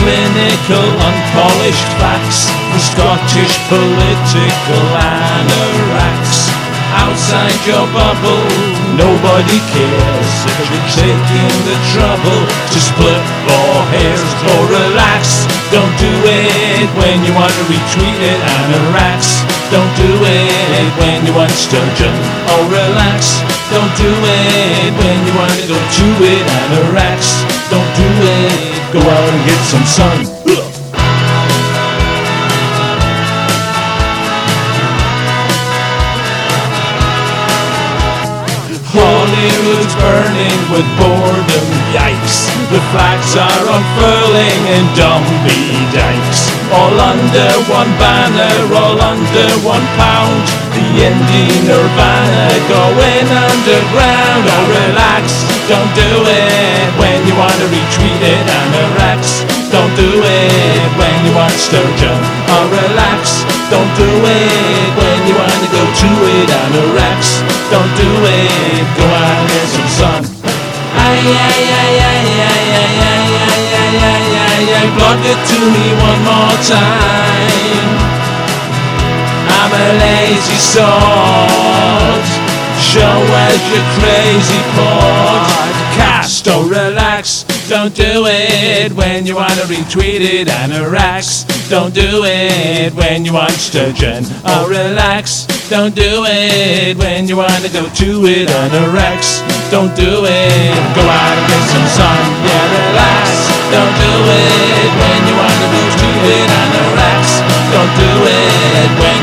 clinical, unpolished facts, the Scottish political anoraks. Outside your bubble, nobody cares. If you're taking the trouble to split 4 hairs or relax, don't do it when you want to retweet it, anoraks. Don't do it when you want sturgeon or relax. Don't do it when you want to go to it, anoraks. Don't do it, go out and get some sun. Hollywood's burning with boredom, yikes. The flags are unfurling in Dombey dikes. All under one banner, all under £1. The indie nirvana going underground. Oh relax, don't do it when you want to retweet it, anoraks. Don't do it when you want sturgeon. Oh relax, don't do it when you want to go to it, anoraks. Don't do it, go out and get some sun. Ay, ay, ay, ay, ay, ay, ay, ay, ay, ay, ay, ay. Block it to me one more time. I'm a lazy sort. Show us your crazy podcast. Oh relax, don't do it when you want to retweet it, anoraks. Don't do it when you want sturgeon. Oh relax, don't do it when you want to go to it, anoraks. Don't do it, go out and get some sun. Yeah, relax. Don't do it when you want to go to it, anoraks. Don't do it when